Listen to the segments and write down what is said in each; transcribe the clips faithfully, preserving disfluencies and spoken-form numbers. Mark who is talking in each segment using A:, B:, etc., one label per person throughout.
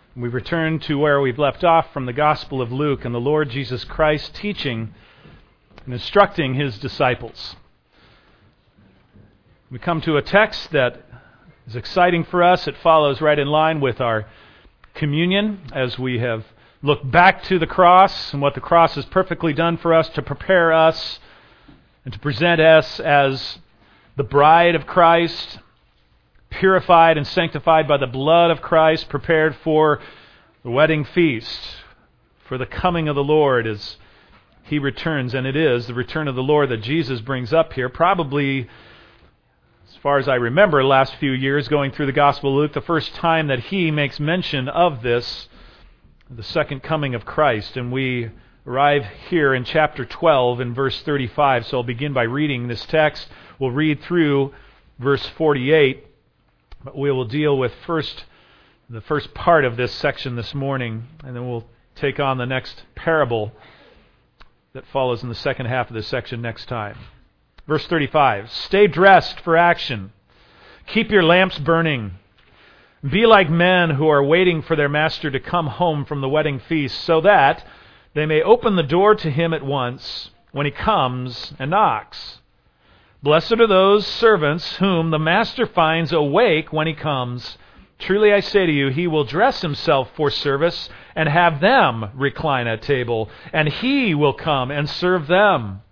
A: We return to where we've left off from the Gospel of Luke and the Lord Jesus Christ teaching and instructing His disciples. We come to a text that is exciting for us. It follows right in line with our communion as we have looked back to the cross and what the cross has perfectly done for us to prepare us and to present us as the bride of Christ, purified and sanctified by the blood of Christ, prepared for the wedding feast, for the coming of the Lord as He returns. And it is the return of the Lord that Jesus brings up here, probably, as far as I remember, the last few years going through the Gospel of Luke, the first time that He makes mention of this, the second coming of Christ. And we arrive here in chapter twelve in verse thirty-five. So I'll begin by reading this text. We'll read through verse forty-eight. But we will deal with first the first part of this section this morning, and then we'll take on the next parable that follows in the second half of this section next time. Verse thirty-five, stay dressed for action. Keep your lamps burning. Be like men who are waiting for their master to come home from the wedding feast, so that they may open the door to him at once when he comes and knocks. Blessed are those servants whom the master finds awake when he comes. Truly I say to you, he will dress himself for service and have them recline at table, and he will come and serve them.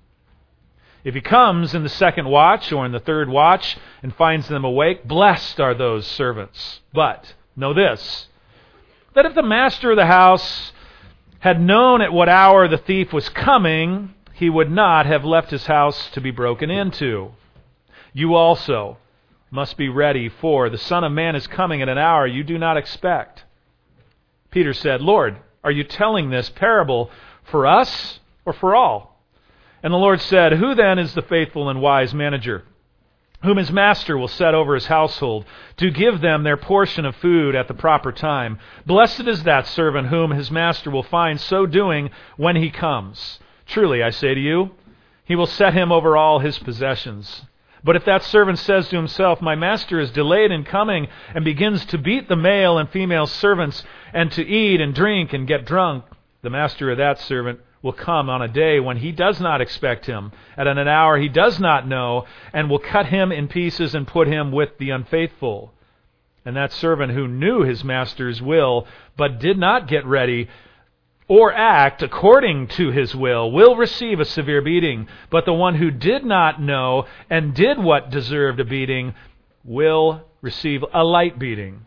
A: If he comes in the second watch or in the third watch and finds them awake, blessed are those servants. But know this, that if the master of the house had known at what hour the thief was coming, he would not have left his house to be broken into. You also must be ready, for the Son of Man is coming at an hour you do not expect. Peter said, Lord, are you telling this parable for us or for all? And the Lord said, Who then is the faithful and wise manager, whom his master will set over his household, to give them their portion of food at the proper time? Blessed is that servant whom his master will find so doing when he comes. Truly, I say to you, he will set him over all his possessions. But if that servant says to himself, My master is delayed in coming, and begins to beat the male and female servants, and to eat and drink and get drunk, the master of that servant will come on a day when he does not expect him, at an hour he does not know, and will cut him in pieces and put him with the unfaithful. And that servant who knew his master's will, but did not get ready, or act according to his will, will receive a severe beating. But the one who did not know and did what deserved a beating will receive a light beating.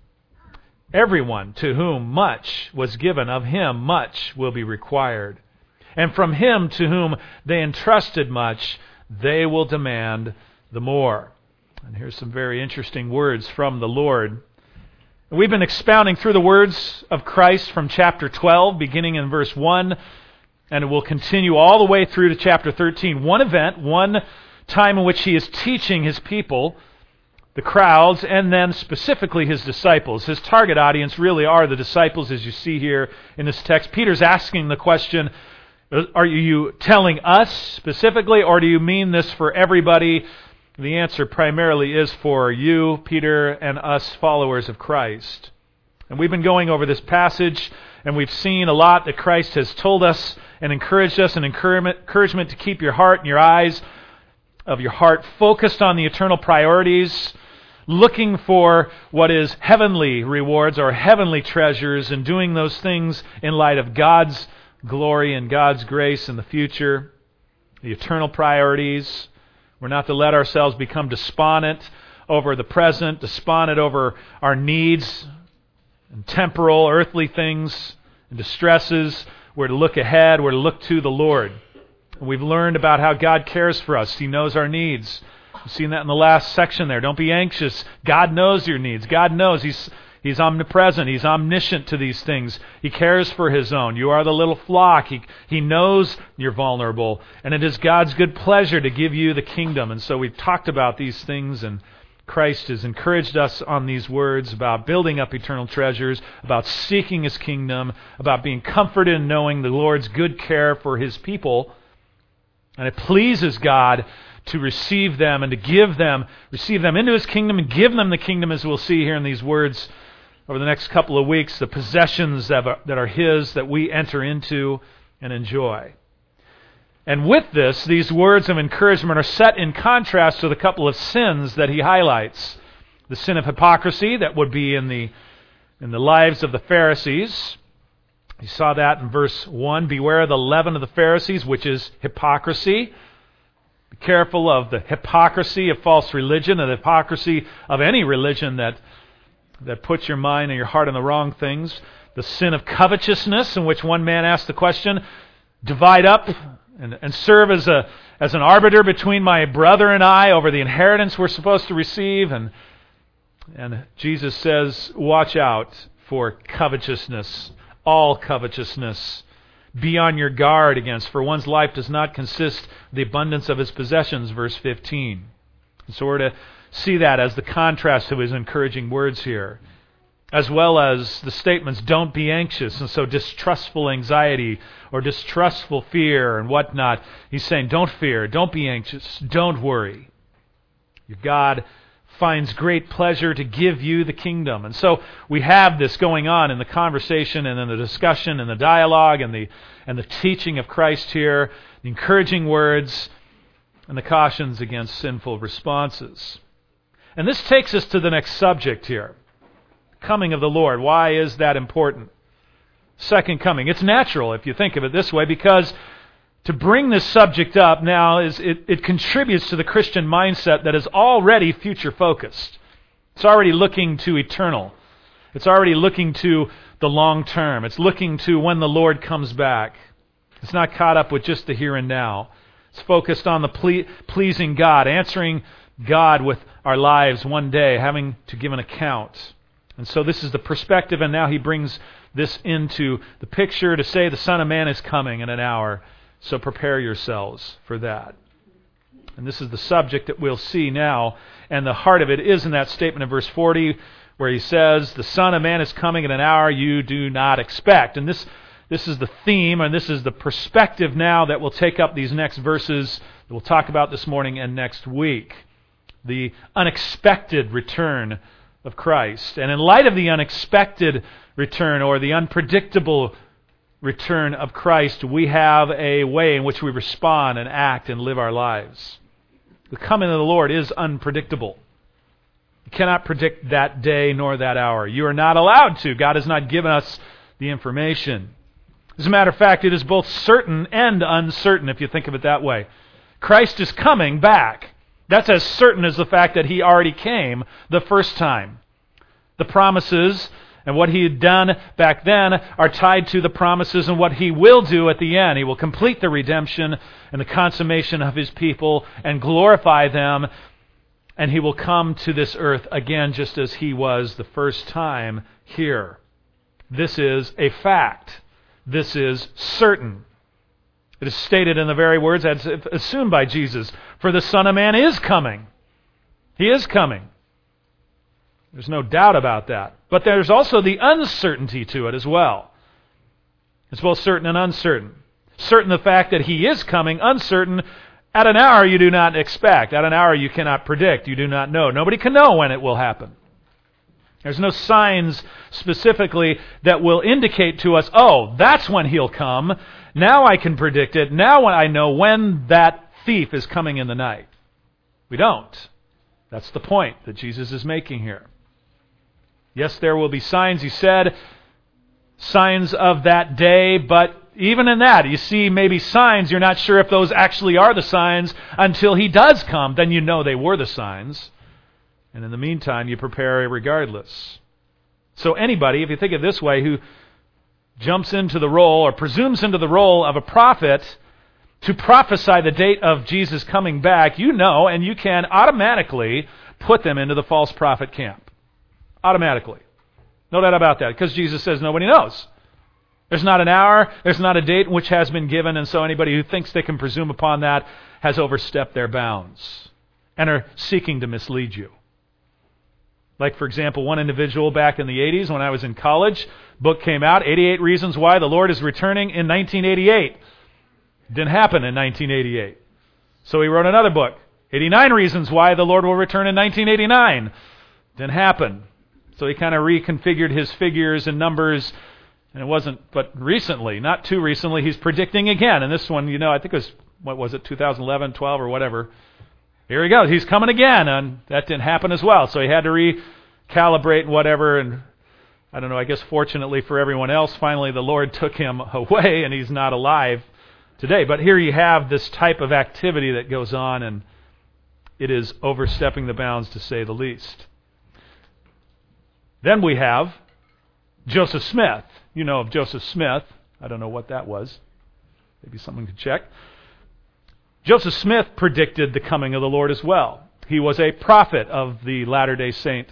A: Everyone to whom much was given, of him much will be required. And from him to whom they entrusted much, they will demand the more. And here's some very interesting words from the Lord. We've been expounding through the words of Christ from chapter twelve, beginning in verse one, and it will continue all the way through to chapter thirteen. One event, one time in which He is teaching His people, the crowds, and then specifically His disciples. His target audience really are the disciples, as you see here in this text. Peter's asking the question, are you telling us specifically, or do you mean this for everybody? The answer primarily is for you, Peter, and us followers of Christ. And we've been going over this passage, and we've seen a lot that Christ has told us and encouraged us, and encouragement to keep your heart and your eyes of your heart focused on the eternal priorities, looking for what is heavenly rewards or heavenly treasures, and doing those things in light of God's glory and God's grace in the future, the eternal priorities. We're not to let ourselves become despondent over the present, despondent over our needs and temporal, earthly things and distresses. We're to look ahead. We're to look to the Lord. And we've learned about how God cares for us. He knows our needs. We've seen that in the last section there. Don't be anxious. God knows your needs. God knows. He's He's omnipresent. He's omniscient to these things. He cares for His own. You are the little flock. He, he knows you're vulnerable. And it is God's good pleasure to give you the kingdom. And so we've talked about these things, and Christ has encouraged us on these words about building up eternal treasures, about seeking His kingdom, about being comforted in knowing the Lord's good care for His people. And it pleases God to receive them and to give them, receive them into His kingdom and give them the kingdom, as we'll see here in these words over the next couple of weeks, the possessions that are, that are His that we enter into and enjoy. And with this, these words of encouragement are set in contrast to the couple of sins that he highlights. The sin of hypocrisy that would be in the in the lives of the Pharisees. You saw that in verse one. Beware of the leaven of the Pharisees, which is hypocrisy. Be careful of the hypocrisy of false religion, and the hypocrisy of any religion that, that puts your mind and your heart on the wrong things. The sin of covetousness, in which one man asked the question, divide up and, and serve as a as an arbiter between my brother and I over the inheritance we're supposed to receive. And And Jesus says, watch out for covetousness, all covetousness. Be on your guard against, for one's life does not consist of the abundance of his possessions, verse fifteen. So we're to see that as the contrast to his encouraging words here, as well as the statements, don't be anxious, and so distrustful anxiety or distrustful fear and whatnot. He's saying, don't fear, don't be anxious, don't worry. Your God finds great pleasure to give you the kingdom. And so we have this going on in the conversation and in the discussion and the dialogue and the and the teaching of Christ here, the encouraging words and the cautions against sinful responses. And this takes us to the next subject here. Coming of the Lord. Why is that important? Second coming. It's natural if you think of it this way, because to bring this subject up now is it, it contributes to the Christian mindset that is already future-focused. It's already looking to eternal. It's already looking to the long term. It's looking to when the Lord comes back. It's not caught up with just the here and now. It's focused on the ple- pleasing God, answering God with our lives one day, having to give an account. And so this is the perspective, and now he brings this into the picture to say the Son of Man is coming in an hour. So prepare yourselves for that. And this is the subject that we'll see now. And the heart of it is in that statement in verse forty, where he says, the Son of Man is coming in an hour you do not expect. And this, this is the theme, and this is the perspective now that will take up these next verses that we'll talk about this morning and next week. The unexpected return of Christ. And in light of the unexpected return, or the unpredictable return of Christ, we have a way in which we respond and act and live our lives. The coming of the Lord is unpredictable. You cannot predict that day nor that hour. You are not allowed to. God has not given us the information. As a matter of fact, it is both certain and uncertain, if you think of it that way. Christ is coming back. That's as certain as the fact that He already came the first time. The promises and what He had done back then are tied to the promises and what He will do at the end. He will complete the redemption and the consummation of His people and glorify them. And He will come to this earth again just as He was the first time here. This is a fact. This is certain. It is stated in the very words as assumed by Jesus, for the Son of Man is coming. He is coming. There's no doubt about that. But there's also the uncertainty to it as well. It's both certain and uncertain. Certain the fact that He is coming, uncertain at an hour you do not expect. At an hour you cannot predict. You do not know. Nobody can know when it will happen. There's no signs specifically that will indicate to us, oh, that's when He'll come. Now I can predict it. Now I know when that thief is coming in the night. We don't. That's the point that Jesus is making here. Yes, there will be signs, He said, signs of that day, but even in that, you see maybe signs, you're not sure if those actually are the signs until He does come. Then you know they were the signs. And in the meantime, you prepare regardless. So anybody, if you think of it this way, who jumps into the role or presumes into the role of a prophet to prophesy the date of Jesus coming back, you know, and you can automatically put them into the false prophet camp. Automatically. No doubt about that, because Jesus says nobody knows. There's not an hour, there's not a date which has been given, and so anybody who thinks they can presume upon that has overstepped their bounds and are seeking to mislead you. Like, for example, one individual back in the eighties when I was in college, book came out, eighty-eight Reasons Why the Lord is Returning in nineteen eighty-eight. Didn't happen in nineteen eighty-eight. So he wrote another book, eighty-nine Reasons Why the Lord will Return in nineteen eighty-nine. Didn't happen. So he kind of reconfigured his figures and numbers, and it wasn't, but recently, not too recently, he's predicting again. And this one, you know, I think it was, what was it, two thousand eleven, twelve, or whatever. Here he goes. He's coming again, and that didn't happen as well. So he had to recalibrate and whatever, and I don't know, I guess fortunately for everyone else, finally the Lord took him away, and he's not alive today. But here you have this type of activity that goes on, and it is overstepping the bounds, to say the least. Then we have Joseph Smith. You know of Joseph Smith. I don't know what that was. Maybe someone could check. Joseph Smith predicted the coming of the Lord as well. He was a prophet of the Latter-day Saint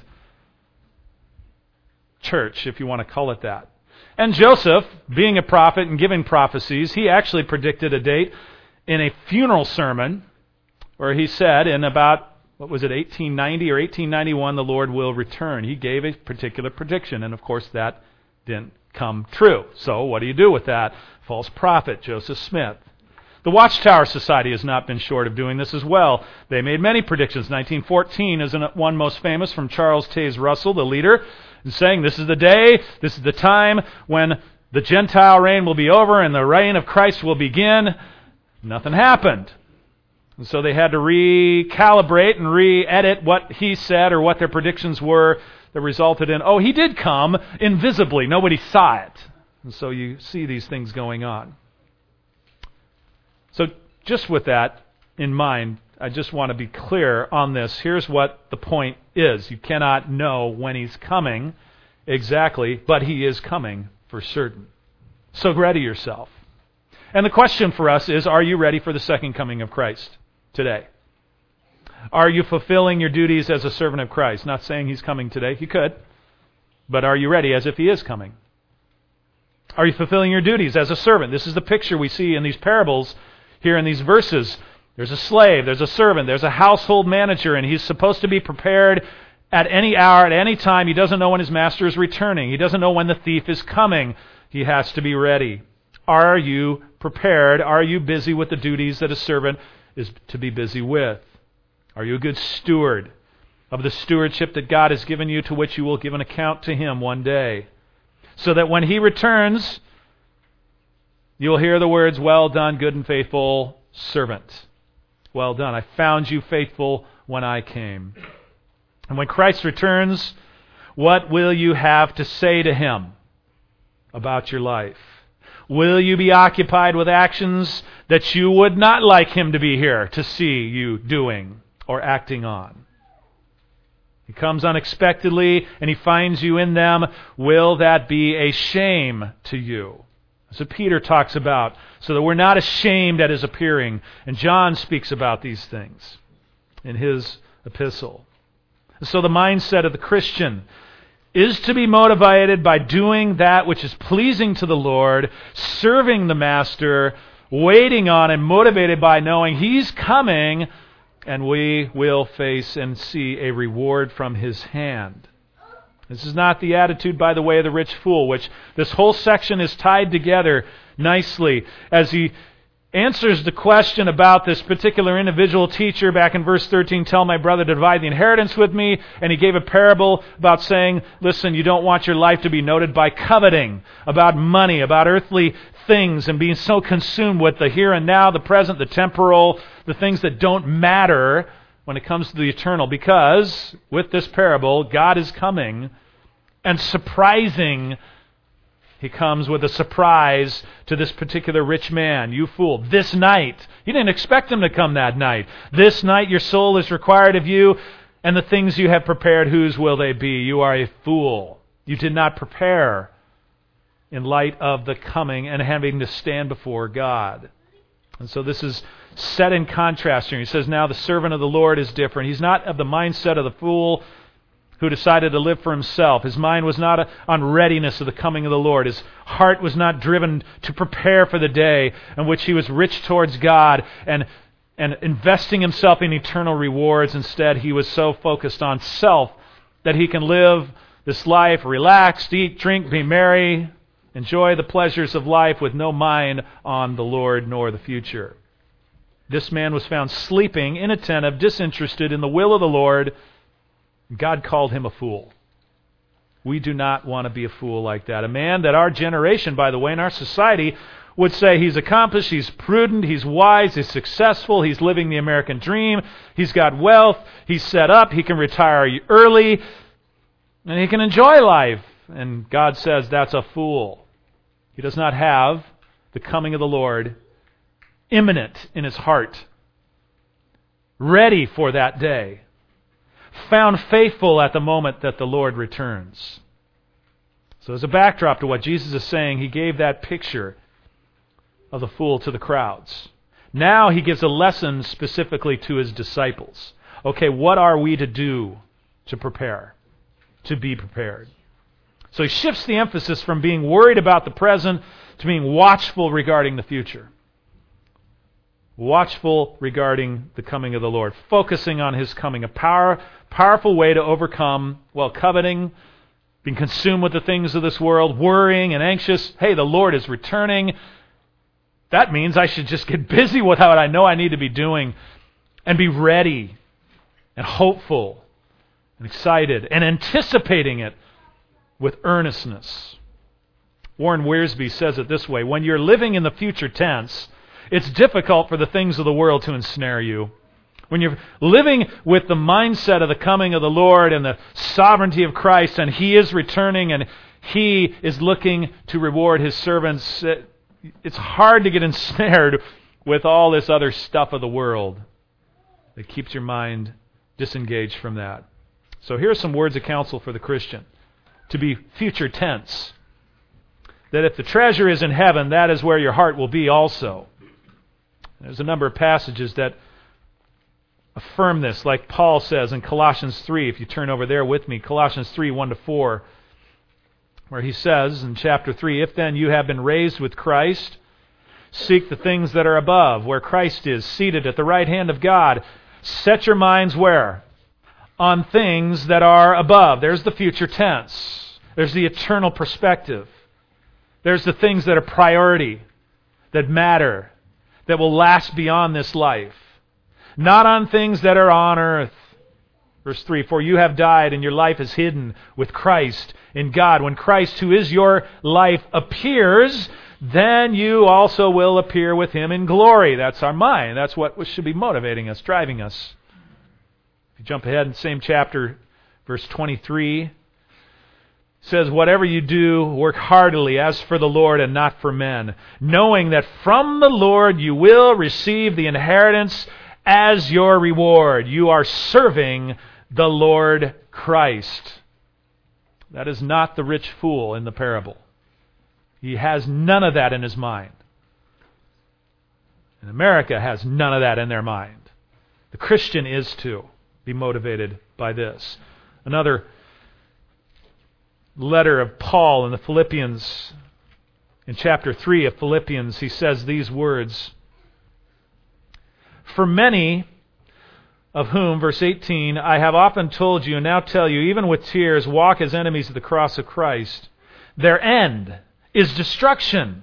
A: church, if you want to call it that. And Joseph, being a prophet and giving prophecies, he actually predicted a date in a funeral sermon where he said in about, what was it, eighteen ninety or eighteen ninety-one, the Lord will return. He gave a particular prediction, and of course that didn't come true. So what do you do with that? False prophet, Joseph Smith. The Watchtower Society has not been short of doing this as well. They made many predictions. nineteen fourteen is one most famous from Charles Taze Russell, the leader, saying this is the day, this is the time when the Gentile reign will be over and the reign of Christ will begin. Nothing happened. And so they had to recalibrate and re-edit what he said or what their predictions were that resulted in, oh, he did come invisibly. Nobody saw it. And so you see these things going on. So just with that in mind, I just want to be clear on this. Here's what the point is. You cannot know when he's coming exactly, but he is coming for certain. So ready yourself. And the question for us is, are you ready for the second coming of Christ today? Are you fulfilling your duties as a servant of Christ? Not saying he's coming today. He could. But are you ready as if he is coming? Are you fulfilling your duties as a servant? This is the picture we see in these parables here in these verses. There's a slave, there's a servant, there's a household manager, and he's supposed to be prepared at any hour, at any time. He doesn't know when his master is returning. He doesn't know when the thief is coming. He has to be ready. Are you prepared? Are you busy with the duties that a servant is to be busy with? Are you a good steward of the stewardship that God has given you, to which you will give an account to him one day? So that when he returns, you'll hear the words, well done, good and faithful servant. Well done. I found you faithful when I came. And when Christ returns, what will you have to say to him about your life? Will you be occupied with actions that you would not like him to be here to see you doing or acting on? He comes unexpectedly and he finds you in them. Will that be a shame to you? That's what Peter talks about, so that we're not ashamed at his appearing. And John speaks about these things in his epistle. So the mindset of the Christian is to be motivated by doing that which is pleasing to the Lord, serving the Master, waiting on and motivated by knowing he's coming, and we will face and see a reward from his hand. This is not the attitude, by the way, of the rich fool, which this whole section is tied together nicely as he answers the question about this particular individual teacher back in verse thirteen, tell my brother to divide the inheritance with me. And he gave a parable about saying, listen, you don't want your life to be noted by coveting, about money, about earthly things, and being so consumed with the here and now, the present, the temporal, the things that don't matter when it comes to the eternal. Because with this parable, God is coming, and surprising, he comes with a surprise to this particular rich man. You fool, this night. You didn't expect him to come that night. This night your soul is required of you, and the things you have prepared, whose will they be? You are a fool. You did not prepare in light of the coming and having to stand before God. And so this is set in contrast here. He says, now the servant of the Lord is different. He's not of the mindset of the fool who decided to live for himself. His mind was not on readiness of the coming of the Lord. His heart was not driven to prepare for the day in which he was rich towards God and, and investing himself in eternal rewards. Instead, he was so focused on self that he can live this life relaxed, eat, drink, be merry, enjoy the pleasures of life with no mind on the Lord nor the future. This man was found sleeping, inattentive, disinterested in the will of the Lord. God called him a fool. We do not want to be a fool like that. A man that our generation, by the way, in our society, would say he's accomplished, he's prudent, he's wise, he's successful, he's living the American dream, he's got wealth, he's set up, he can retire early, and he can enjoy life. And God says that's a fool. He does not have the coming of the Lord imminent in his heart, ready for that day, found faithful at the moment that the Lord returns. So as a backdrop to what Jesus is saying, he gave that picture of the fool to the crowds. Now he gives a lesson specifically to his disciples. Okay, what are we to do to prepare, to be prepared? So he shifts the emphasis from being worried about the present to being watchful regarding the future. Watchful regarding the coming of the Lord, focusing on his coming, a power, powerful way to overcome, well, coveting, being consumed with the things of this world, worrying and anxious. Hey, the Lord is returning. That means I should just get busy with what I know I need to be doing and be ready and hopeful and excited and anticipating it with earnestness. Warren Wiersbe says it this way: when you're living in the future tense, it's difficult for the things of the world to ensnare you. When you're living with the mindset of the coming of the Lord and the sovereignty of Christ, and He is returning and He is looking to reward His servants, it's hard to get ensnared with all this other stuff of the world that keeps your mind disengaged from that. So here are some words of counsel for the Christian. To be future tense. That if the treasure is in heaven, that is where your heart will be also. There's a number of passages that affirm this, like Paul says in Colossians three, if you turn over there with me, Colossians three, one to four, where he says in chapter three, if then you have been raised with Christ, seek the things that are above, where Christ is, seated at the right hand of God. Set your minds where? On things that are above. There's the future tense. There's the eternal perspective. There's the things that are priority, that matter, that will last beyond this life. Not on things that are on earth. Verse three, for you have died and your life is hidden with Christ in God. When Christ, who is your life, appears, then you also will appear with Him in glory. That's our mind. That's what should be motivating us, driving us. If you jump ahead in the same chapter, verse twenty-three, says, whatever you do, work heartily as for the Lord and not for men, knowing that from the Lord you will receive the inheritance as your reward. You are serving the Lord Christ. That is not the rich fool in the parable. He has none of that in his mind. And America has none of that in their mind. The Christian is to be motivated by this. Another letter of Paul in the Philippians, in chapter three of Philippians, he says these words, for many of whom, verse eighteen, I have often told you and now tell you, even with tears, walk as enemies of the cross of Christ. Their end is destruction.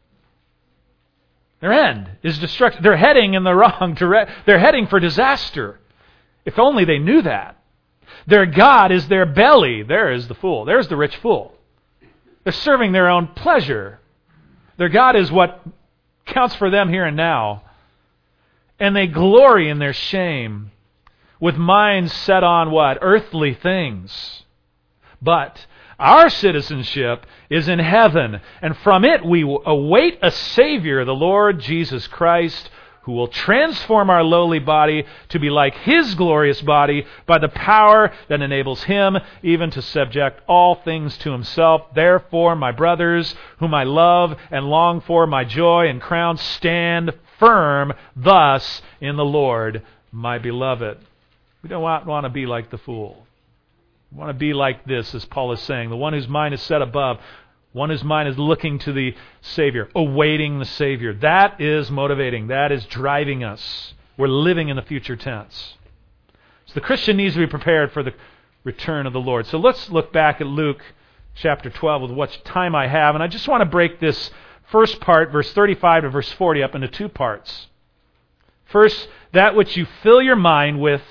A: Their end is destruction. They're heading in the wrong direction. They're heading for disaster. If only they knew that. Their God is their belly. There is the fool. There's the rich fool. They're serving their own pleasure. Their God is what counts for them here and now. And they glory in their shame, with minds set on what? Earthly things. But our citizenship is in heaven, and from it we await a Savior, the Lord Jesus Christ, who will transform our lowly body to be like His glorious body by the power that enables Him even to subject all things to Himself. Therefore, my brothers, whom I love and long for, my joy and crown, stand firm thus in the Lord, my beloved. We don't want, want to be like the fool. We want to be like this, as Paul is saying, the one whose mind is set above, one whose mind is looking to the Savior, awaiting the Savior. That is motivating. That is driving us. We're living in the future tense. So the Christian needs to be prepared for the return of the Lord. So let's look back at Luke chapter twelve with what time I have. And I just want to break this first part, verse thirty-five to verse forty, up into two parts. First, that which you fill your mind with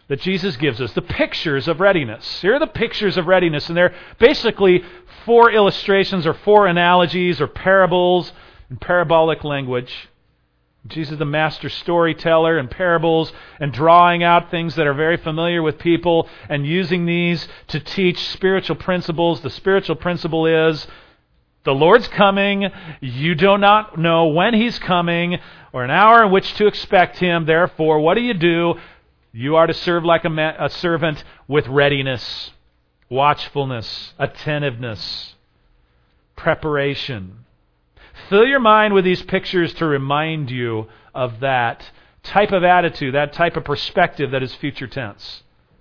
A: that Jesus gives us, the pictures of readiness. Here are the pictures of readiness, and they're basically four illustrations or four analogies or parables in parabolic language. Jesus is the master storyteller in parables and drawing out things that are very familiar with people and using these to teach spiritual principles. The spiritual principle is the Lord's coming. You do not know when He's coming or an hour in which to expect Him. Therefore, what do you do? You are to serve like a, ma- a servant with readiness, watchfulness, attentiveness, preparation. Fill your mind with these pictures to remind you of that type of attitude, that type of perspective that is future tense.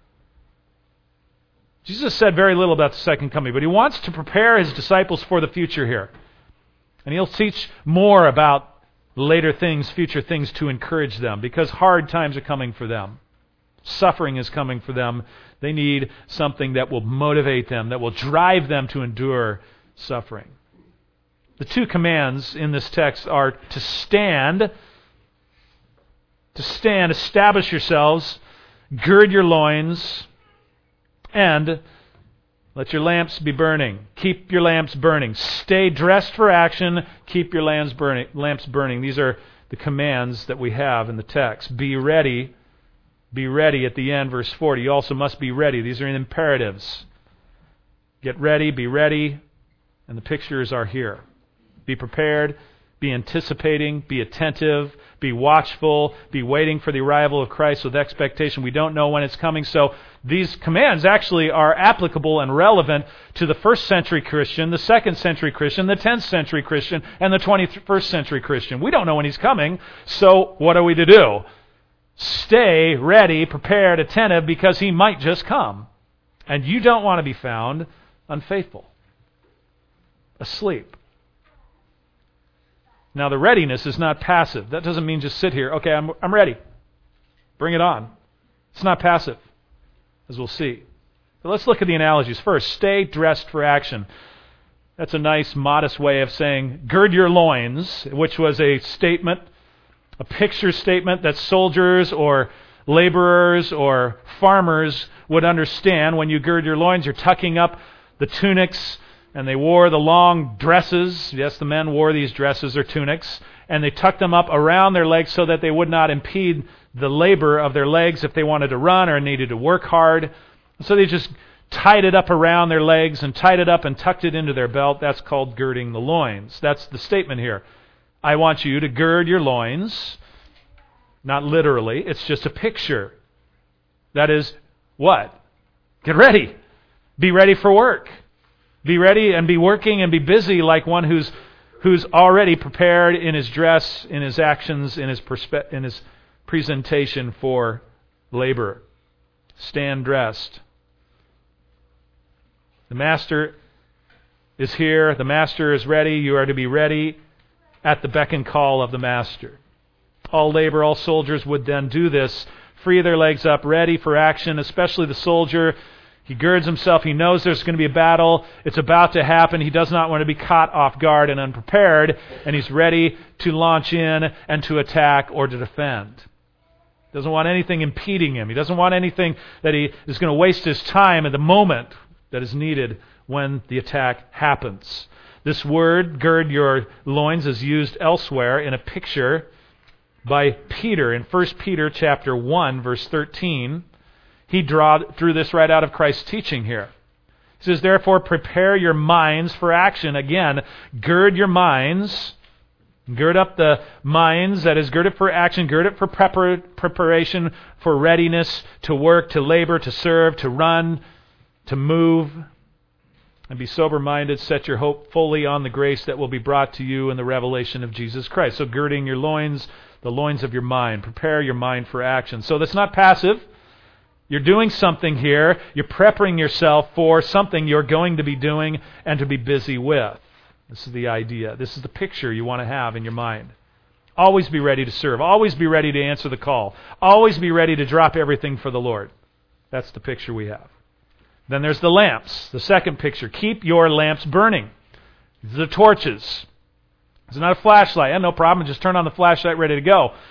A: Jesus said very little about the second coming, but He wants to prepare His disciples for the future here. And He'll teach more about later things, future things, to encourage them, because hard times are coming for them. Suffering is coming for them. They need something that will motivate them, that will drive them to endure suffering. The two commands in this text are to stand, to stand, establish yourselves, gird your loins, and let your lamps be burning. Keep your lamps burning. Stay dressed for action. Keep your lamps burning. Lamps burning. These are the commands that we have in the text. Be ready. Be ready at the end, verse forty. You also must be ready. These are imperatives. Get ready, be ready, and the pictures are here. Be prepared, be anticipating, be attentive, be watchful, be waiting for the arrival of Christ with expectation. We don't know when it's coming, so these commands actually are applicable and relevant to the first century Christian, the second century Christian, the tenth century Christian, and the twenty-first century Christian. We don't know when He's coming, so what are we to do? Stay ready, prepared, attentive, because He might just come. And you don't want to be found unfaithful, asleep. Now, the readiness is not passive. That doesn't mean just sit here. Okay, I'm, I'm ready. Bring it on. It's not passive, as we'll see. So let's look at the analogies. First, stay dressed for action. That's a nice, modest way of saying, gird your loins, which was a statement, a picture statement that soldiers or laborers or farmers would understand. When you gird your loins, you're tucking up the tunics, and they wore the long dresses. Yes, the men wore these dresses or tunics, and they tucked them up around their legs so that they would not impede the labor of their legs if they wanted to run or needed to work hard. So they just tied it up around their legs and tied it up and tucked it into their belt. That's called girding the loins. That's the statement here. I want you to gird your loins. Not literally. It's just a picture. That is what? Get ready. Be ready for work. Be ready and be working and be busy like one who's who's already prepared in his dress, in his actions, in his perspe- in his presentation for labor. Stand dressed. The Master is here. The Master is ready. You are to be ready at the beck and call of the Master. All labor, all soldiers would then do this. Free their legs up, ready for action, especially the soldier. He girds himself. He knows there's going to be a battle. It's about to happen. He does not want to be caught off guard and unprepared. And he's ready to launch in and to attack or to defend. He doesn't want anything impeding him. He doesn't want anything that he is going to waste his time at the moment that is needed when the attack happens. This word, gird your loins, is used elsewhere in a picture by Peter in First Peter chapter one, verse thirteen. He draw, drew this right out of Christ's teaching here. He says, therefore, prepare your minds for action. Again, gird your minds. Gird up the minds, that is, gird it for action. Gird it for prepar- preparation, for readiness to work, to labor, to serve, to run, to move. And be sober-minded. Set your hope fully on the grace that will be brought to you in the revelation of Jesus Christ. So girding your loins, the loins of your mind. Prepare your mind for action. So that's not passive. You're doing something here. You're preparing yourself for something you're going to be doing and to be busy with. This is the idea. This is the picture you want to have in your mind. Always be ready to serve. Always be ready to answer the call. Always be ready to drop everything for the Lord. That's the picture we have. Then there's the lamps. The second picture. Keep your lamps burning. These are the torches. It's not a flashlight. Yeah, no problem. Just turn on the flashlight, ready to go.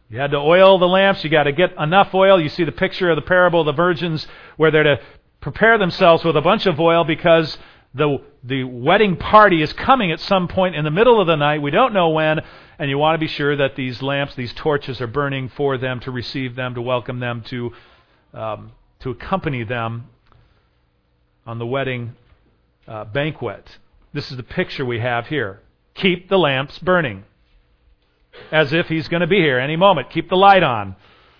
A: You had to oil the lamps. You got to get enough oil. You see the picture of the parable of the virgins where they're to prepare themselves with a bunch of oil because the the wedding party is coming at some point in the middle of the night. We don't know when, and you want to be sure that these lamps, these torches are burning for them, to receive them, to welcome them, to um, to accompany them on the wedding uh, banquet. This is the picture we have here. Keep the lamps burning. As if he's going to be here any moment. Keep the light on.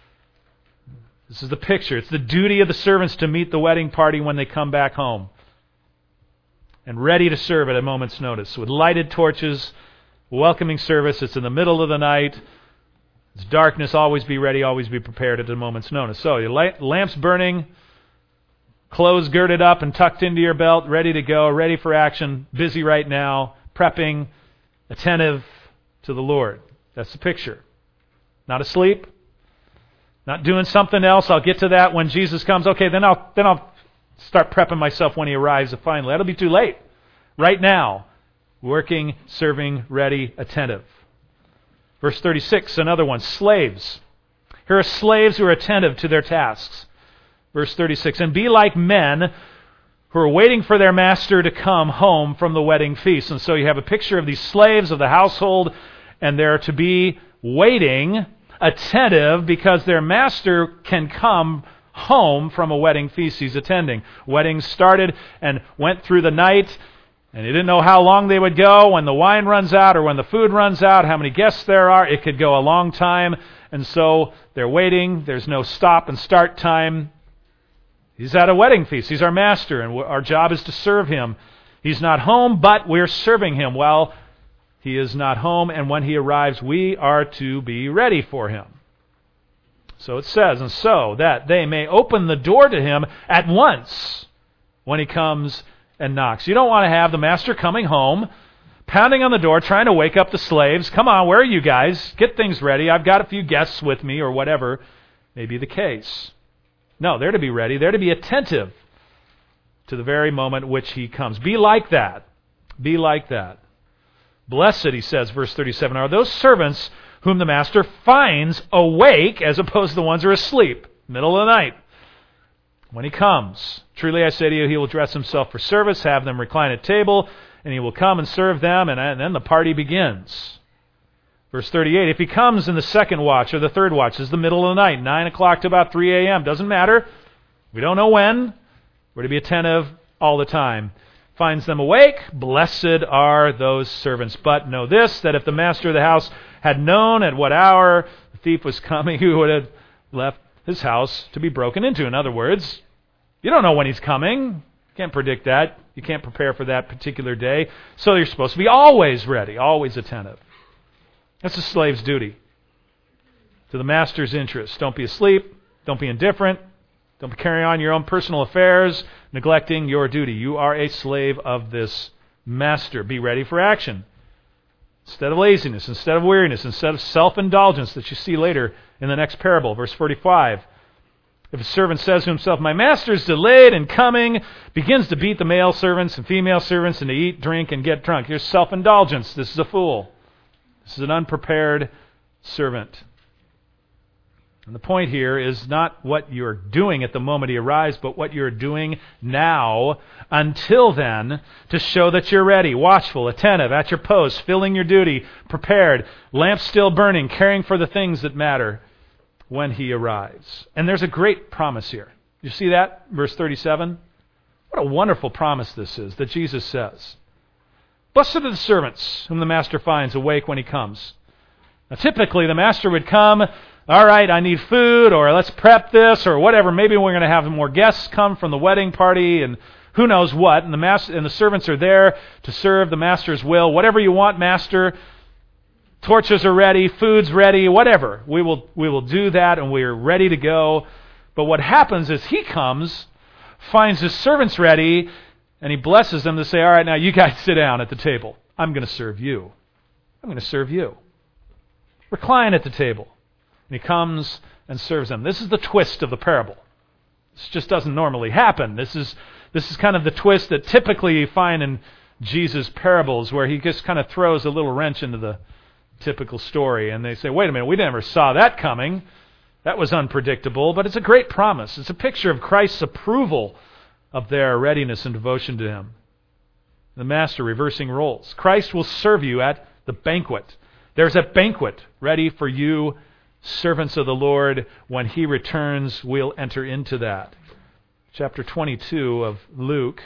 A: This is the picture. It's the duty of the servants to meet the wedding party when they come back home. And ready to serve at a moment's notice. With lighted torches, welcoming service. It's in the middle of the night. It's darkness. Always be ready. Always be prepared at a moment's notice. So your lamps burning. Clothes girded up and tucked into your belt. Ready to go. Ready for action. Busy right now. Prepping. Attentive to the Lord. That's the picture. Not asleep. Not doing something else. I'll get to that when Jesus comes. Okay, then I'll then I'll start prepping myself when he arrives finally. That'll be too late. Right now. Working, serving, ready, attentive. Verse thirty-six, another one. Slaves. Here are slaves who are attentive to their tasks. Verse thirty-six, and be like men who are waiting for their master to come home from the wedding feast. And so you have a picture of these slaves of the household, and they're to be waiting, attentive, because their master can come home from a wedding feast he's attending. Weddings started and went through the night, and he didn't know how long they would go, when the wine runs out or when the food runs out, how many guests there are. It could go a long time, and so they're waiting. There's no stop and start time. He's at a wedding feast. He's our master, and our job is to serve him. He's not home, but we're serving him while he is not home, and when he arrives, we are to be ready for him. So it says, and so that they may open the door to him at once when he comes and knocks. You don't want to have the master coming home, pounding on the door, trying to wake up the slaves. Come on, where are you guys? Get things ready. I've got a few guests with me, or whatever may be the case. No, they're to be ready. They're to be attentive to the very moment which he comes. Be like that. Be like that. Blessed, he says, verse thirty-seven, are those servants whom the master finds awake as opposed to the ones who are asleep, middle of the night, when he comes. Truly I say to you, he will dress himself for service, have them recline at table, and he will come and serve them, and, and then the party begins. Verse thirty-eight, if he comes in the second watch or the third watch, this is the middle of the night, nine o'clock to about three a.m., doesn't matter. We don't know when. We're to be attentive all the time. Finds them awake, blessed are those servants. But know this, that if the master of the house had known at what hour the thief was coming, he would have left his house to be broken into. In other words, you don't know when he's coming. You can't predict that. You can't prepare for that particular day. So you're supposed to be always ready, always attentive. That's a slave's duty. To the master's interest. Don't be asleep. Don't be indifferent. Don't be carrying on your own personal affairs, neglecting your duty. You are a slave of this master. Be ready for action. Instead of laziness, instead of weariness, instead of self-indulgence that you see later in the next parable, verse forty-five. If a servant says to himself, my master is delayed in coming, begins to beat the male servants and female servants and to eat, drink, and get drunk. Here's self-indulgence. This is a fool. This is an unprepared servant. And the point here is not what you're doing at the moment he arrives, but what you're doing now until then to show that you're ready, watchful, attentive, at your post, filling your duty, prepared, lamp still burning, caring for the things that matter when he arrives. And there's a great promise here. You see that? Verse thirty-seven. What a wonderful promise this is that Jesus says. Blessed are the servants whom the master finds awake when he comes. Now typically the master would come, all right, I need food, or let's prep this, or whatever. Maybe we're going to have more guests come from the wedding party, and who knows what. And the master and the servants are there to serve the master's will. Whatever you want, master. Torches are ready, food's ready, whatever. We will we will do that, and we're ready to go. But what happens is he comes, finds his servants ready, and he blesses them to say, all right, now you guys sit down at the table. I'm going to serve you. I'm going to serve you. Recline at the table. And he comes and serves them. This is the twist of the parable. This just doesn't normally happen. This is this is kind of the twist that typically you find in Jesus' parables, where he just kind of throws a little wrench into the typical story. And they say, wait a minute, we never saw that coming. That was unpredictable, but it's a great promise. It's a picture of Christ's approval of their readiness and devotion to Him. The Master reversing roles. Christ will serve you at the banquet. There's a banquet ready for you, servants of the Lord. When He returns, we'll enter into that. Chapter twenty-two of Luke,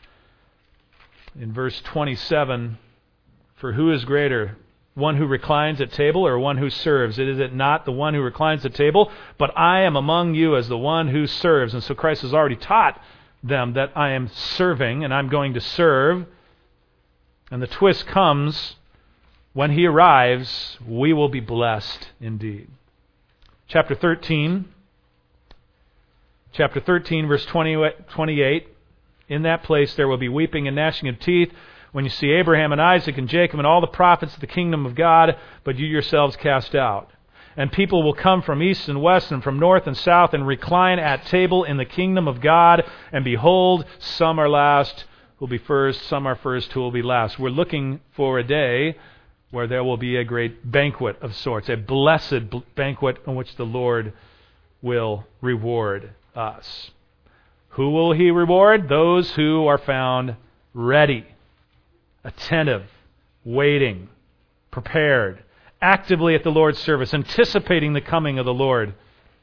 A: in verse twenty-seven, for who is greater, one who reclines at table or one who serves? It is it not the one who reclines at table, but I am among you as the one who serves. And so Christ has already taught them that I am serving and I'm going to serve. And the twist comes when He arrives, we will be blessed indeed. Chapter thirteen, chapter thirteen, verse twenty, twenty-eight. In that place there will be weeping and gnashing of teeth when you see Abraham and Isaac and Jacob and all the prophets of the kingdom of God, but you yourselves cast out. And people will come from east and west and from north and south and recline at table in the kingdom of God. And behold, some are last who will be first, some are first who will be last. We're looking for a day where there will be a great banquet of sorts, a blessed banquet in which the Lord will reward us. Who will He reward? Those who are found ready, attentive, waiting, prepared, actively at the Lord's service, anticipating the coming of the Lord.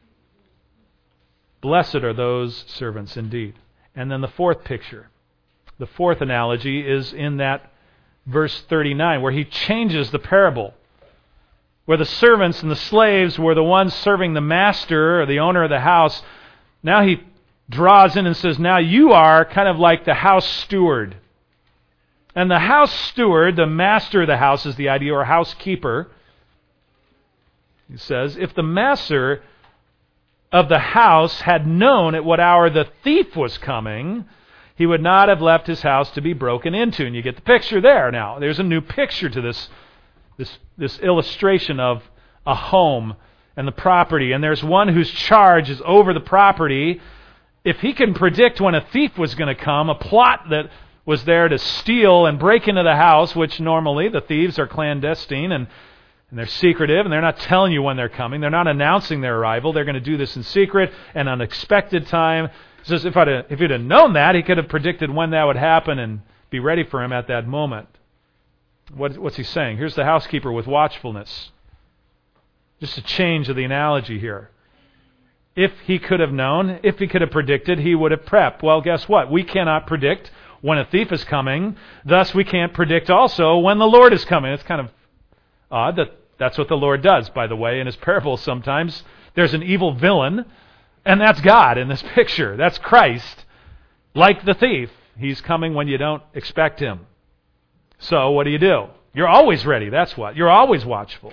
A: Blessed are those servants indeed. And then the fourth picture, the fourth analogy is in that verse thirty-nine, where He changes the parable. Where the servants and the slaves were the ones serving the master or the owner of the house, now He draws in and says, now you are kind of like the house steward. And the house steward, the master of the house is the idea, or housekeeper. He says, if the master of the house had known at what hour the thief was coming, he would not have left his house to be broken into. And you get the picture there now. There's a new picture to this, this, this illustration of a home and the property. And there's one whose charge is over the property. If he can predict when a thief was going to come, a plot that was there to steal and break into the house, which normally the thieves are clandestine and, and they're secretive and they're not telling you when they're coming. They're not announcing their arrival. They're going to do this in secret and unexpected time. He says if, I'd have, if he'd have known that, he could have predicted when that would happen and be ready for him at that moment. What, what's he saying? Here's the housekeeper with watchfulness. Just a change of the analogy here. If he could have known, if he could have predicted, he would have prepped. Well, guess what? We cannot predict when a thief is coming. Thus, we can't predict also when the Lord is coming. It's kind of odd that that's what the Lord does, by the way. In His parables, sometimes there's an evil villain, and that's God in this picture. That's Christ. Like the thief, He's coming when you don't expect Him. So, what do you do? You're always ready, that's what. You're always watchful.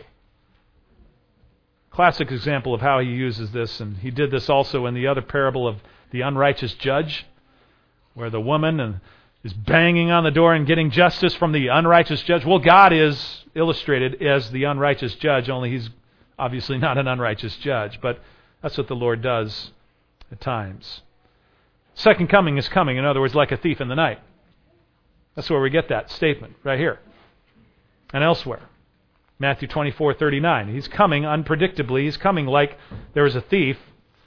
A: Classic example of how He uses this, and He did this also in the other parable of the unrighteous judge, where the woman is banging on the door and getting justice from the unrighteous judge. Well, God is illustrated as the unrighteous judge, only He's obviously not an unrighteous judge, but that's what the Lord does at times. Second coming is coming, in other words, like a thief in the night. That's where we get that statement, right here and elsewhere. Matthew twenty-four thirty-nine. He's coming unpredictably. He's coming like there was a thief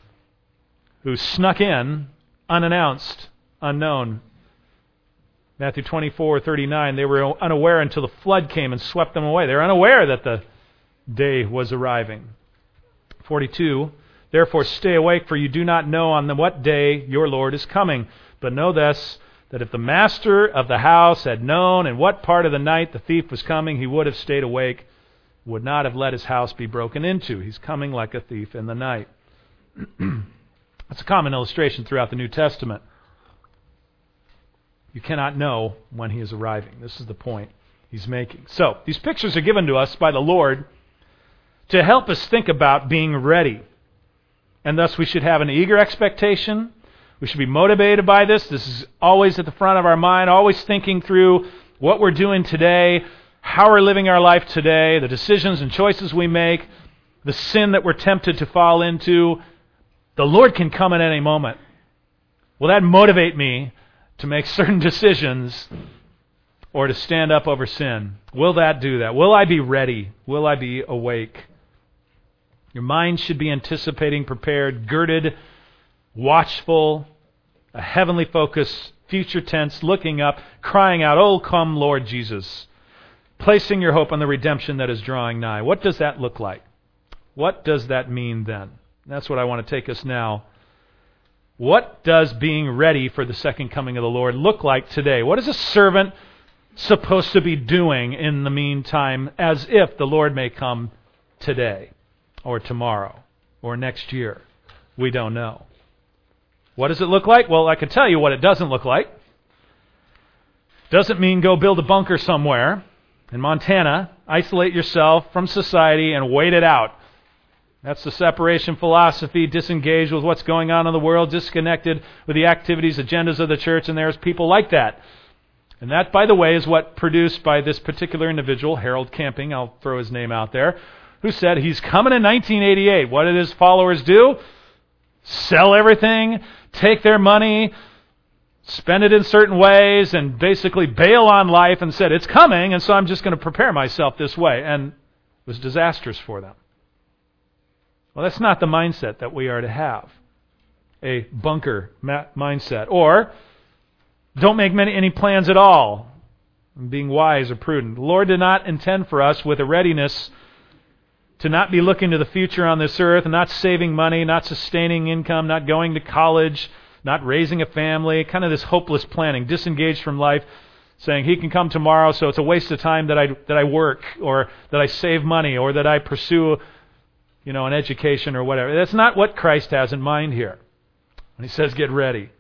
A: who snuck in, unannounced, unknown. Matthew twenty-four thirty-nine. They were unaware until the flood came and swept them away. They were unaware that the day was arriving. forty-two. Therefore stay awake, for you do not know on the what day your Lord is coming. But know this, that if the master of the house had known in what part of the night the thief was coming, he would have stayed awake, would not have let his house be broken into. He's coming like a thief in the night. That's a common illustration throughout the New Testament. You cannot know when He is arriving. This is the point He's making. So, these pictures are given to us by the Lord to help us think about being ready. And thus we should have an eager expectation. We should be motivated by this. This is always at the front of our mind, always thinking through what we're doing today, how we're living our life today, the decisions and choices we make, the sin that we're tempted to fall into. The Lord can come at any moment. Will that motivate me to make certain decisions or to stand up over sin? Will that do that? Will I be ready? Will I be awake? Your mind should be anticipating, prepared, girded, watchful, a heavenly focus, future tense, looking up, crying out, "Oh, come, Lord Jesus," placing your hope on the redemption that is drawing nigh. What does that look like? What does that mean then? That's what I want to take us now. What does being ready for the second coming of the Lord look like today? What is a servant supposed to be doing in the meantime, as if the Lord may come today or tomorrow or next year? We don't know. What does it look like? Well, I can tell you what it doesn't look like. Doesn't mean go build a bunker somewhere in Montana, isolate yourself from society, and wait it out. That's the separation philosophy, disengaged with what's going on in the world, disconnected with the activities, agendas of the church, and there's people like that. And that, by the way, is what produced by this particular individual, Harold Camping, I'll throw his name out there, who said he's coming in nineteen eighty-eight. What did his followers do? Sell everything, take their money, spend it in certain ways, and basically bail on life and said, it's coming, and so I'm just going to prepare myself this way. And it was disastrous for them. Well, that's not the mindset that we are to have. A bunker ma- mindset. Or, don't make many, any plans at all. Being wise or prudent. The Lord did not intend for us with a readiness to not be looking to the future on this earth, and not saving money, not sustaining income, not going to college, not raising a family, kind of this hopeless planning, disengaged from life, saying he can come tomorrow, so it's a waste of time that I that I work, or that I save money, or that I pursue, you know, an education or whatever. That's not what Christ has in mind here when he says get ready.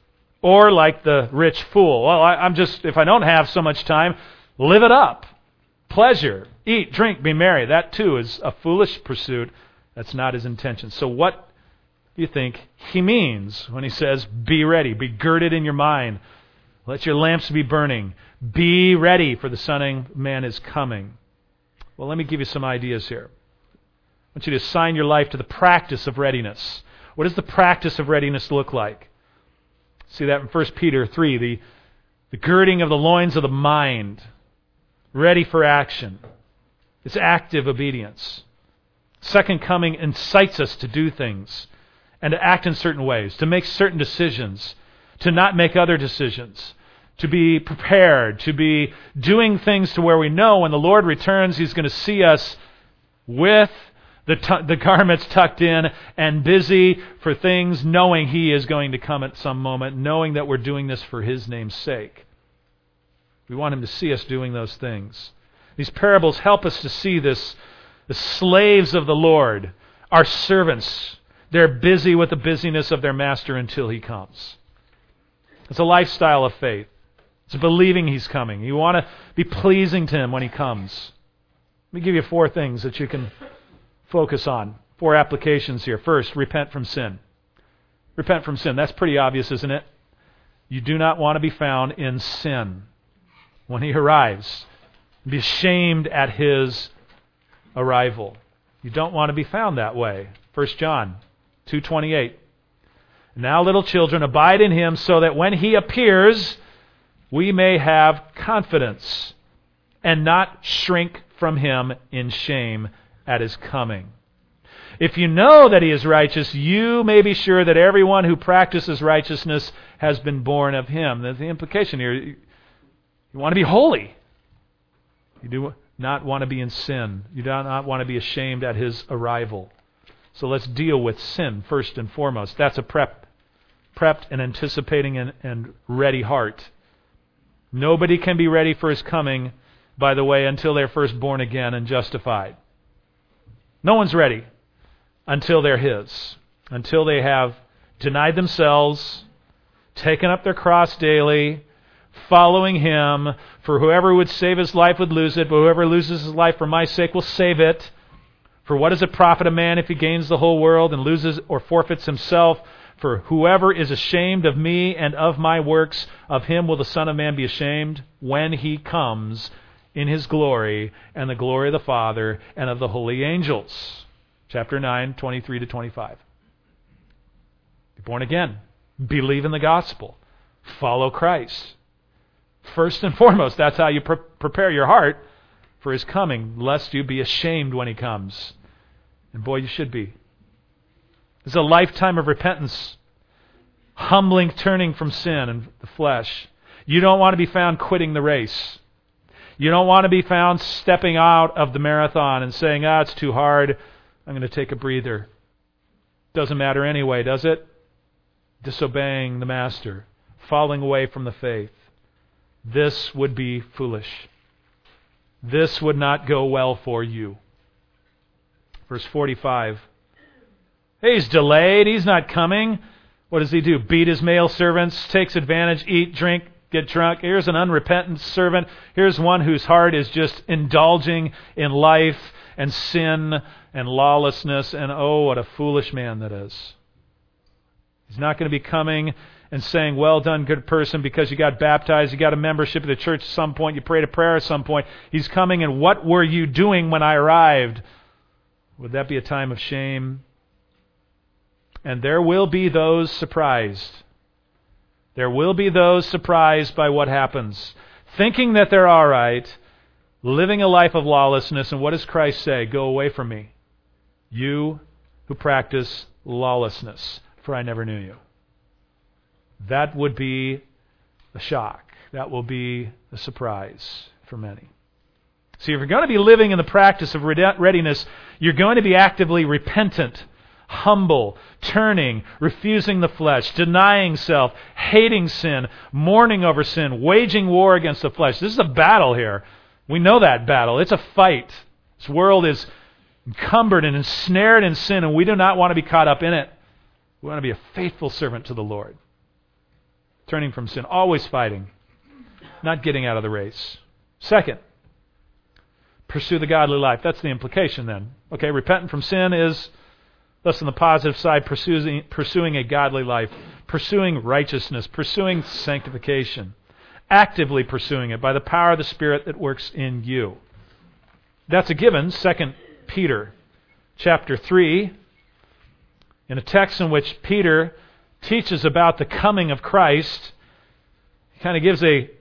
A: Or like the rich fool, well, I, I'm just, if I don't have so much time, live it up. Pleasure, eat, drink, be merry. That too is a foolish pursuit. That's not his intention. So what do you think he means when he says be ready, be girded in your mind, let your lamps be burning, be ready for the Son of Man is coming? Well, let me give you some ideas here. I want you to assign your life to the practice of readiness. What does the practice of readiness look like? See that in First Peter three, the, the girding of the loins of the mind, ready for action. It's active obedience. Second coming incites us to do things and to act in certain ways, to make certain decisions, to not make other decisions, to be prepared, to be doing things to where we know when the Lord returns, He's going to see us with the, t- the garments tucked in and busy for things, knowing He is going to come at some moment, knowing that we're doing this for His name's sake. We want Him to see us doing those things. These parables help us to see this. The slaves of the Lord are servants. They're busy with the busyness of their master until He comes. It's a lifestyle of faith. It's believing He's coming. You want to be pleasing to Him when He comes. Let me give you four things that you can focus on. Four applications here. First, repent from sin. Repent from sin. That's pretty obvious, isn't it? You do not want to be found in sin when He arrives. Be ashamed at His arrival. You don't want to be found that way. First John two twenty-eight. Now, little children, abide in Him, so that when He appears, we may have confidence and not shrink from Him in shame at His coming. If you know that He is righteous, you may be sure that everyone who practices righteousness has been born of Him. That's the implication here. You want to be holy. You do not want to be in sin. You do not want to be ashamed at His arrival. So let's deal with sin first and foremost. That's a prep, prepped and anticipating and, and ready heart. Nobody can be ready for His coming, by the way, until they're first born again and justified. No one's ready until they're His, until they have denied themselves, taken up their cross daily, following Him. For whoever would save his life would lose it, but whoever loses his life for my sake will save it. For what does it profit a man if he gains the whole world and loses or forfeits himself? For whoever is ashamed of me and of my works, of him will the Son of Man be ashamed when He comes in His glory and the glory of the Father and of the holy angels. Chapter nine, twenty-three to twenty-five. Be born again. Believe in the gospel. Follow Christ. First and foremost, that's how you pre- prepare your heart for His coming, lest you be ashamed when He comes. And boy, you should be. It's a lifetime of repentance, humbling turning from sin and the flesh. You don't want to be found quitting the race. You don't want to be found stepping out of the marathon and saying, ah, it's too hard, I'm going to take a breather. Doesn't matter anyway, does it? Disobeying the Master, falling away from the faith. This would be foolish. This would not go well for you. Verse forty-five. Hey, he's delayed. He's not coming. What does he do? Beat his male servants, takes advantage, eat, drink, get drunk. Here's an unrepentant servant. Here's one whose heart is just indulging in life and sin and lawlessness. And oh, what a foolish man that is. He's not going to be coming and saying, well done, good person, because you got baptized, you got a membership of the church at some point, you prayed a prayer at some point. He's coming, and what were you doing when I arrived? Would that be a time of shame? And there will be those surprised. There will be those surprised by what happens, thinking that they're all right, living a life of lawlessness. And what does Christ say? Go away from me, you who practice lawlessness, for I never knew you. That would be a shock. That will be a surprise for many. See, if you're going to be living in the practice of readiness, you're going to be actively repentant, humble, turning, refusing the flesh, denying self, hating sin, mourning over sin, waging war against the flesh. This is a battle here. We know that battle. It's a fight. This world is encumbered and ensnared in sin, and we do not want to be caught up in it. We want to be a faithful servant to the Lord. Turning from sin, always fighting, not getting out of the race. Second, pursue the godly life. That's the implication then. Okay, repenting from sin is, thus on the positive side, pursuing, pursuing a godly life, pursuing righteousness, pursuing sanctification, actively pursuing it by the power of the Spirit that works in you. That's a given, Second Peter chapter three, in a text in which Peter teaches about the coming of Christ. He kind of gives a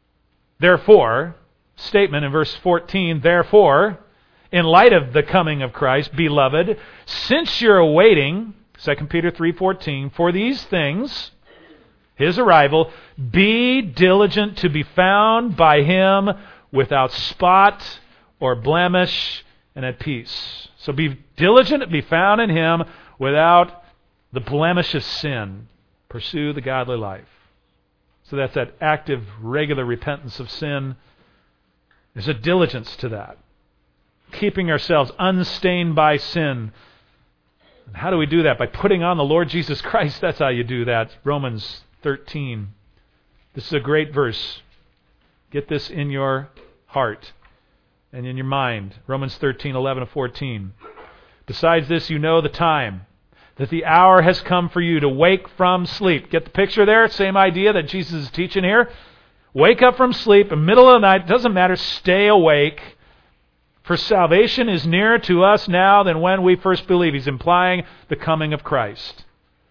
A: therefore statement in verse fourteen. Therefore, in light of the coming of Christ, beloved, since you're awaiting, Second Peter three fourteen, for these things, His arrival, be diligent to be found by Him without spot or blemish and at peace. So be diligent to be found in Him without the blemish of sin. Pursue the godly life. So that's that active, regular repentance of sin. There's a diligence to that. Keeping ourselves unstained by sin. And how do we do that? By putting on the Lord Jesus Christ. That's how you do that. Romans thirteen. This is a great verse. Get this in your heart and in your mind. Romans thirteen, eleven and fourteen. Besides this, you know the time, that the hour has come for you to wake from sleep. Get the picture there? Same idea that Jesus is teaching here. Wake up from sleep in the middle of the night. Doesn't matter. Stay awake. For salvation is nearer to us now than when we first believed. He's implying the coming of Christ.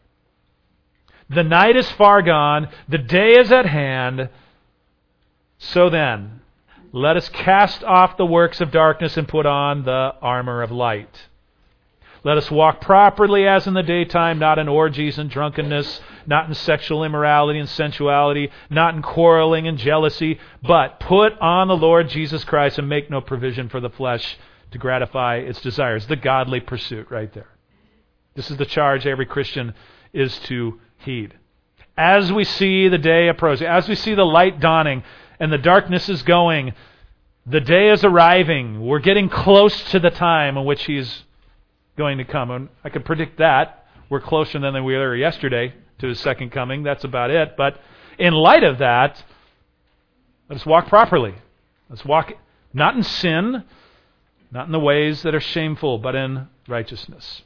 A: The night is far gone. The day is at hand. So then, let us cast off the works of darkness and put on the armor of light. Let us walk properly as in the daytime, not in orgies and drunkenness, not in sexual immorality and sensuality, not in quarreling and jealousy, but put on the Lord Jesus Christ and make no provision for the flesh to gratify its desires. The godly pursuit right there. This is the charge every Christian is to heed. As we see the day approaching, as we see the light dawning and the darkness is going, the day is arriving. We're getting close to the time in which He's going to come. And I could predict that. We're closer than we were yesterday to His second coming. That's about it. But in light of that, let us walk properly. Let's walk not in sin, not in the ways that are shameful, but in righteousness.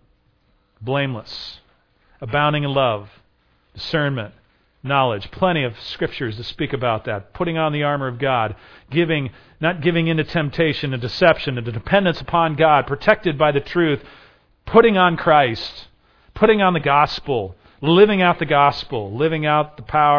A: Blameless, abounding in love, discernment, knowledge. Plenty of scriptures to speak about that. Putting on the armor of God, giving, not giving into temptation and deception and the dependence upon God, protected by the truth, putting on Christ, putting on the gospel, living out the gospel, living out the power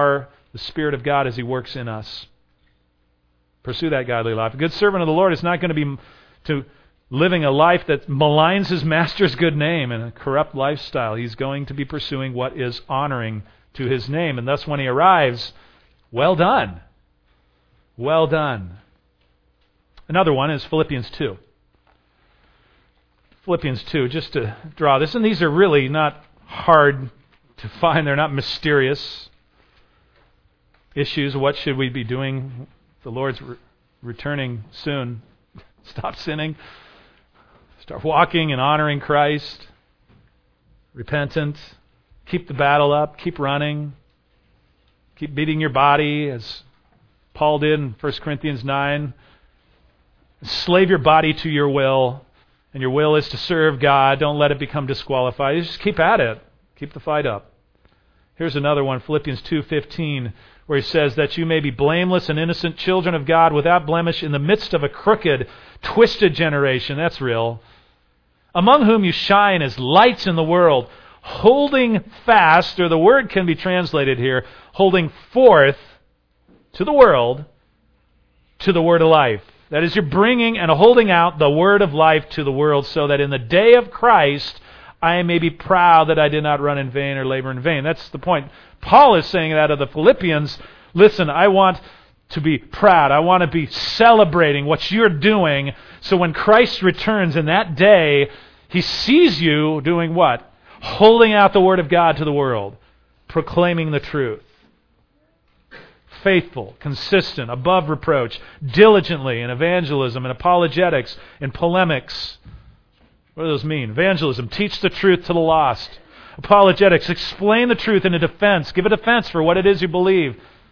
A: the Spirit of God as He works in us. Pursue that godly life. A good servant of the Lord is not going to be to living a life that maligns his master's good name in a corrupt lifestyle. He's going to be pursuing what is honoring to his name. And thus when he arrives, well done. Well done. Another one is Philippians two. Philippians two, just to draw this. And these are really not hard to find. They're not mysterious issues. What should we be doing? The Lord's re- returning soon. Stop sinning. Start walking and honoring Christ. Repentant. Keep the battle up. Keep running. Keep beating your body as Paul did in First Corinthians nine. Slave your body to your will. And your will is to serve God. Don't let it become disqualified. You just keep at it. Keep the fight up. Here's another one, Philippians two fifteen, where he says that you may be blameless and innocent children of God without blemish in the midst of a crooked, twisted generation. That's real. Among whom you shine as lights in the world, holding fast, or the word can be translated here, holding forth to the world, to the word of life. That is, you're bringing and holding out the word of life to the world so that in the day of Christ, I may be proud that I did not run in vain or labor in vain. That's the point. Paul is saying that of the Philippians. Listen, I want to be proud. I want to be celebrating what you're doing. So when Christ returns in that day, He sees you doing what? Holding out the Word of God to the world. Proclaiming the truth. Faithful, consistent, above reproach, diligently in evangelism and apologetics and polemics. What do those mean? Evangelism, teach the truth to the lost. Apologetics, explain the truth in a defense. Give a defense for what it is you believe.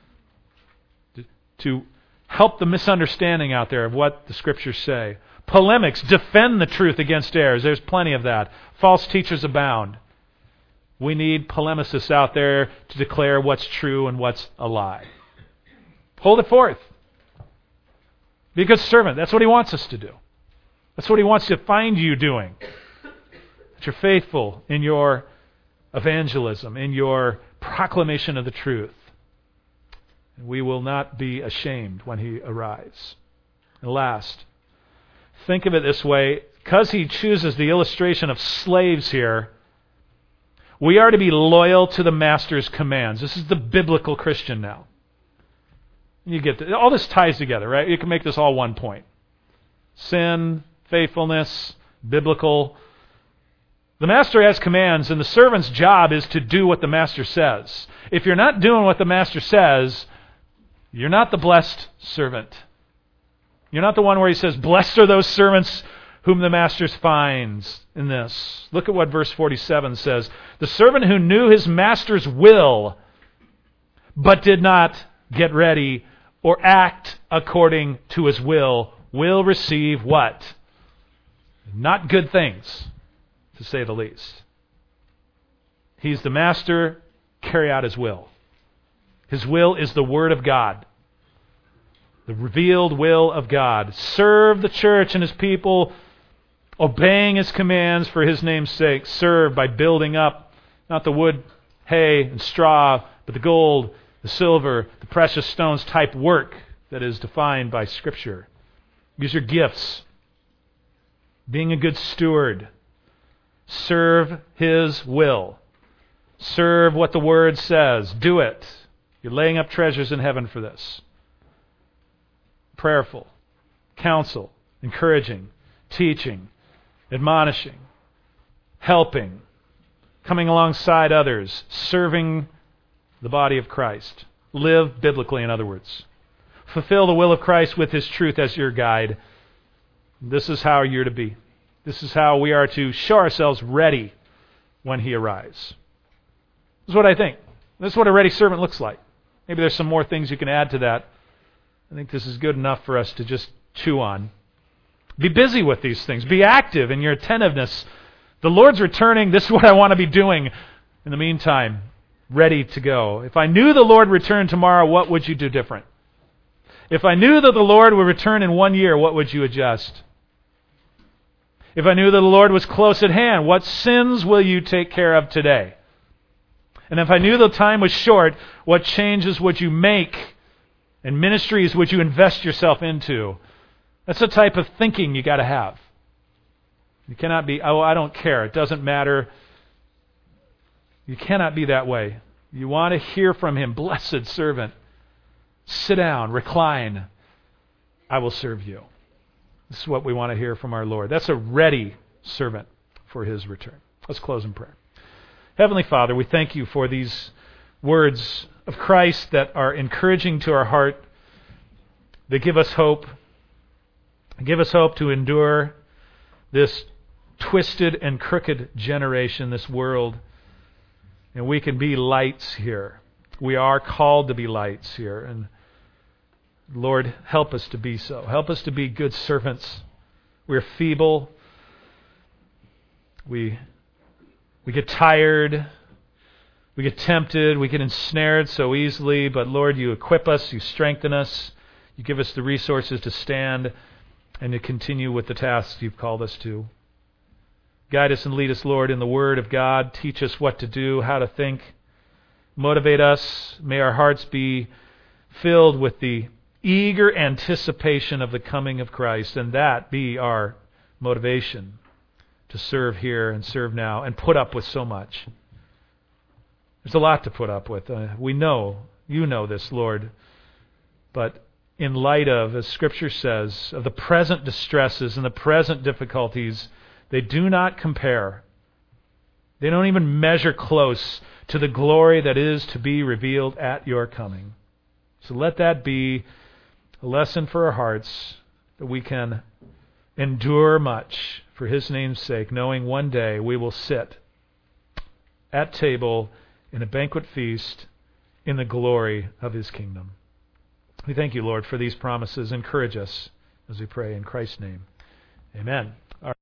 A: To help the misunderstanding out there of what the Scriptures say. Polemics, defend the truth against errors. There's plenty of that. False teachers abound. We need polemicists out there to declare what's true and what's a lie. Hold it forth. Be a good servant. That's what He wants us to do. That's what He wants to find you doing. That you're faithful in your evangelism, in your proclamation of the truth. And we will not be ashamed when He arrives. And last, think of it this way. Because He chooses the illustration of slaves here, we are to be loyal to the Master's commands. This is the biblical Christian now. You get to, all this ties together, right? You can make this all one point. Sin, faithfulness, biblical. The Master has commands, and the servant's job is to do what the Master says. If you're not doing what the Master says, you're not the blessed servant. You're not the one where He says, blessed are those servants whom the Master finds in this. Look at what verse forty-seven says. The servant who knew his Master's will, but did not get ready or act according to his will, will receive what? Not good things, to say the least. He's the Master, carry out His will. His will is the Word of God. The revealed will of God. Serve the church and His people, obeying His commands for His name's sake. Serve by building up, not the wood, hay, and straw, but the gold, the silver, the precious stones type work that is defined by Scripture. Use your gifts. Being a good steward. Serve His will. Serve what the Word says. Do it. You're laying up treasures in heaven for this. Prayerful. Counsel. Encouraging. Teaching. Admonishing. Helping. Coming alongside others. Serving the body of Christ. Live biblically, in other words. Fulfill the will of Christ with His truth as your guide. This is how you're to be. This is how we are to show ourselves ready when He arrives. This is what I think. This is what a ready servant looks like. Maybe there's some more things you can add to that. I think this is good enough for us to just chew on. Be busy with these things. Be active in your attentiveness. The Lord's returning. This is what I want to be doing. In the meantime, ready to go. If I knew the Lord returned tomorrow, what would you do different? If I knew that the Lord would return in one year, what would you adjust? If I knew that the Lord was close at hand, what sins will you take care of today? And if I knew the time was short, what changes would you make? And ministries would you invest yourself into? That's the type of thinking you got to have. You cannot be, oh, I don't care. It doesn't matter. You cannot be that way. You want to hear from Him. Blessed servant. Sit down, recline. I will serve you. This is what we want to hear from our Lord. That's a ready servant for His return. Let's close in prayer. Heavenly Father, we thank you for these words of Christ that are encouraging to our heart. They give us hope. They give us hope to endure this twisted and crooked generation, this world. And we can be lights here. We are called to be lights here. And Lord, help us to be so. Help us to be good servants. We're feeble. We, we get tired. We get tempted. We get ensnared so easily. But Lord, you equip us. You strengthen us. You give us the resources to stand and to continue with the tasks you've called us to. Guide us and lead us, Lord, in the Word of God. Teach us what to do, how to think. Motivate us. May our hearts be filled with the eager anticipation of the coming of Christ, and that be our motivation to serve here and serve now and put up with so much. There's a lot to put up with. Uh, we know, you know this, Lord, but in light of, as Scripture says, of the present distresses and the present difficulties, they do not compare. They don't even measure close to the glory that is to be revealed at your coming. So let that be a lesson for our hearts, that we can endure much for His name's sake, knowing one day we will sit at table in a banquet feast in the glory of His kingdom. We thank you, Lord, for these promises. Encourage us as we pray in Christ's name. Amen.